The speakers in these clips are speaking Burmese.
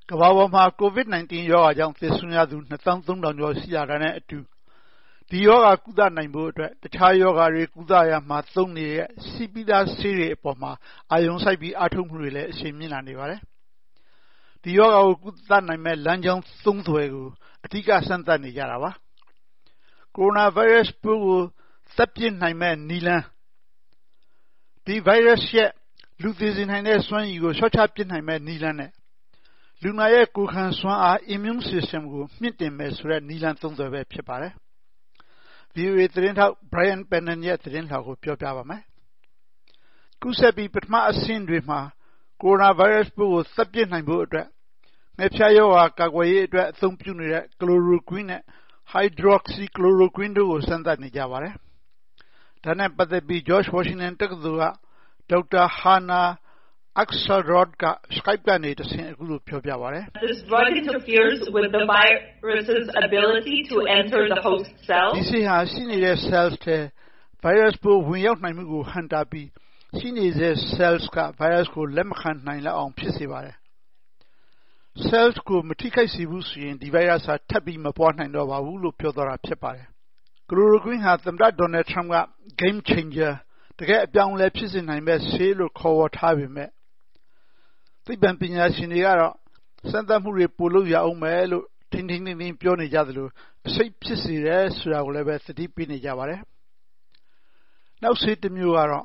ကမ္ဘာပေါ်မှာ COVID-19 ရောဂါကြောင့်သေဆုံးရသူ 230,000 ကျော်ရှိလာတာနဲ့အတူဒီရောဂါကုသနိုင်ဖို့အတွက်တခြားရောဂါတွေကုသရာမှာသုံးနေတဲ့ရှိပြီးသားဆေးတွေအပေါ်မှာအာရုံစိုက်ပြီးအားထုတ်မှုတွေလည်းအရှိန်မြင့်လာနေပါတယ်။ဒီရောဂါကိုကုသနိုင်မဲ့လမ်းကြောင်းသုံးသွယ်ကိုအဓိကစမ်းသပ်နေကြတာပါ။ကိုရိုနာဗိုင်းရပ်စ်ပိုးကိုသတ်ပစ်နိုင်မဲ့နည်းလမ်းဒီဗိုင်းရပ်စ်ရဲ့လူသေစေနိုင်တဲ့စွမ်းရည်ကိုလျှော့ချပစ်နိုင်မဲ့နည်းလမ်းနဲ့လူနာရဲ့ကိုယ်ခံစွမ်းအား immune system ကိုမြင့်တင်မယ်ဆိုတဲ့နည်းလမ်းသုံးသွယ်ပဲဖြစ်ပါတယ်။ VOA သတင်းထောက် Brian Pennan ရဲ့သတင်းလွှာကိုပြောပြပါမယ်။ကူးစက်ပြီးပထမအဆင့်တွေမှာကိုရိုနာဗိုင်းရပ်စ်ပိုးကိုသတ်ပစ်နိုင်ဖို့အတွက်ငှက်ဖျားရောဂါကာကွယ်ရေးအတွက်အသုံးပြုနေတဲ့ chloroquine နဲ့ hydroxychloroquine တို့ကိုစမ်းသပ်နေကြပါတယ်။ဒါနဲ့ပတ်သက်ပြီး George Washington တက္ကသိုလ်ကဒေါက်တာ Hana Akselrod က Skype ကနေတဆင့်အခုလိုပြောပြပါတယ်။ This drug interferes with the virus's ability to enter the host cell. ဒီဆေးဟာရှိနေတဲ့ cells ထဲ virus ပိုးဝင်ရောက်နိုင်မှုကိုဟန့်တားပြီးရှိနေတဲ့ cells က virus ကိုလက်မခံနိုင်လောက်အောင်ဖြစ်စေပါတယ်။ cells ကိုမထိခိုက်စေဘူးဆိုရင်ဒီ virus ဟာထပ်ပြီးမပွားနိုင်တော့ပါဘူးလို့ပြောသွားတာဖြစ်ပါတယ်။ Chloroquine ဟာသမ္မတ Donald Trump က game changer တကယ်အပြောင်းအလဲဖြစ်စေနိုင်မဲ့ဆေးလို့ခေါ်ဝေါ်ထားပေမဲ့သိပ္ပံပညာရှင်တွေကတော့စမ်းသပ်မှုတွေပိုလုပ်ရအောင်မယ်လို့ထိန်းထိန်းသိမ်းသိမ်းပြောနေကြသလိုအဆိပ်ဖြစ်စေတယ်ဆိုတာကိုလည်းပဲသတိပေးနေကြပါတယ်။နောက်ဆေးတစ်မျိုးကတော့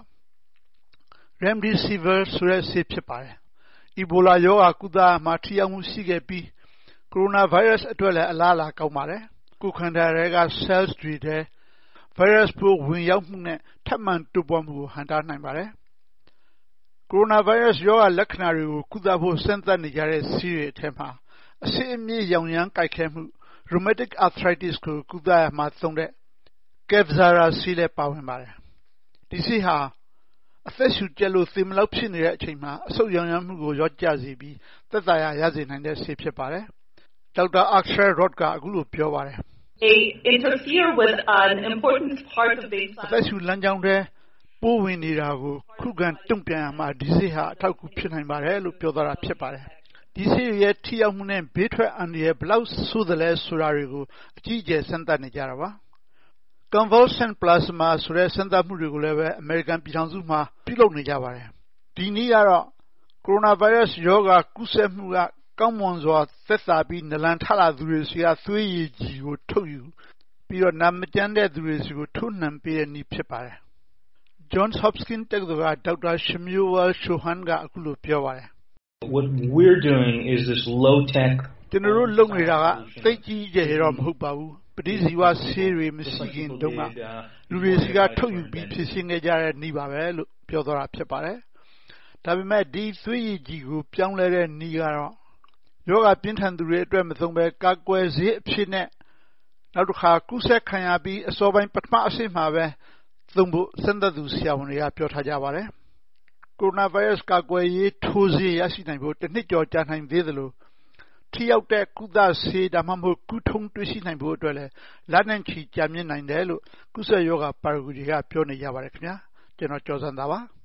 Remdesivir ဆိုတဲ့ဆေးဖြစ်ပါတယ်။ Ebola ရောဂါကုသမှာထိရောက်မှုရှိခဲ့ပြီးကိုရိုနာဗိုင်းရပ်စ်အတွက်လည်းအလားအလာကောင်းပါတယ်။ကိုယ်ခန္ဓာတွေက cells တွေထဲ virus ပိုးဝင်ရောက်မှုနဲ့ထပ်မံတိုးပွားမှုကိုဟန့်တားနိုင်ပါတယ်။ကိုရိုနာဗိုင်းရပ်စ်ရောဂါလက္ခဏာတွေကိုကုသဖို့စမ်းသပ်နေကြတဲ့ဆေးတွေအထက်မှာအဆစ်အမြစ်ရောင်ရမ်းကိုက်ခဲမှု rheumatic arthritis ကိုကုသရမှာသုံးတဲ့ Kevzara ဆေးလည်းပါဝင်ပါတယ်။ဒီဆေးဟာအသက်ရှူကျပ်လို့သေမလောက်ဖြစ်နေတဲ့အချိန်မှာအဆုတ်ရောင်ရမ်းမှုကိုလျော့ကျစေပြီးသက်သာရာရစေနိုင်တဲ့ဆေးဖြစ်ပါတယ်။ဒေါက်တာ Akselrod ကအခုလိုပြောပါတယ်။ They interfere with an important part of the အသက်ရှူလမ်းကြောင်းထဲပိုးဝင်နေတာကိုခုခံတုံ့ပြန်ရမှာဒီဆေးဟာအထောက်အကူဖြစ်နိုင်ပါတယ်လို့ပြောသွားတာဖြစ်ပါတယ်။ဒီဆေးရဲ့ထိရောက်မှုနဲ့ဘေးထွက်အန္တရာယ်ဘယ်လောက်ဆိုးသလဲဆိုတာတွေကိုအကြီးအကျယ်စမ်းသပ်နေကြတာပါ။ Convalescent plasma ဆိုတဲ့စမ်းသပ်မှုတွေကိုလည်းပဲအမေရိကန်ပြည်ထောင်စုမှာပြုလုပ်နေကြပါတယ်။ဒီနည်းကတော့ကိုရိုနာဗိုင်းရပ်စ်ရောဂါကူးစက်မှုကကောင်းမွန်စွာသက်သာပြီးနလန်ထလာသူတွေဆီကသွေးရည်ကြည်ကိုထုတ်ယူပြီးတော့နာမကျန်းတဲ့သူတွေဆီကိုထိုးနှံပေးတဲ့နည်းဖြစ်ပါတယ်။ Johns Hopkins တက္ကသိုလ်ကဒေါက်တာ Shmuel Shoham ကအခုလိုပြောပါတယ်။ What we're doing is this low tech ကျွန်တော်တို့လုပ်နေတာကသိကြီးကျယ်တော့မဟုတ်ပါဘူး။ပဋိဇီဝဆေးတွေမရှိခင်တုန်းကလူတွေဆီကထုတ်ယူပြီးဖြစ်ရှင်းခဲ့ကြတဲ့နည်းပါပဲလို့ပြောသွားတာဖြစ်ပါတယ်။ဒါပေမဲ့ဒီသွေးရည်ကြည်ကိုပြောင်းလဲတဲ့နည်းကတော့ယောဂပြင်းထန်သူတွေအတွက်မသုံးဘဲကာကွယ်ဆေးအဖြစ်နဲ့နောက်တစ်ခါကူးစက်ခံရပြီးအစောပိုင်းပထမအဆင့်မှာပဲသုံးဖို့စမ်းသပ်သူဆရာဝန်တွေကပြောထားကြပါတယ်။ကိုရိုနာဗိုင်းရပ်စ်ကာကွယ်ရေးထိုးဆေးရရှိနိုင်ဖို့တစ်နှစ်ကျော်ကြာနိုင်သေးသလိုထိရောက်တဲ့ကုသဆေးဒါမှမဟုတ်ကုထုံးတွေ့ရှိနိုင်ဖို့အတွက်လည်းလနဲ့ချီကြာမြင့်နိုင်တယ်လို့ကုသရောဂါပါရဂူတွေကပြောနေကြပါတယ်ခင်ဗျာ။ကျွန်တော်ကျော်စံသာပါ။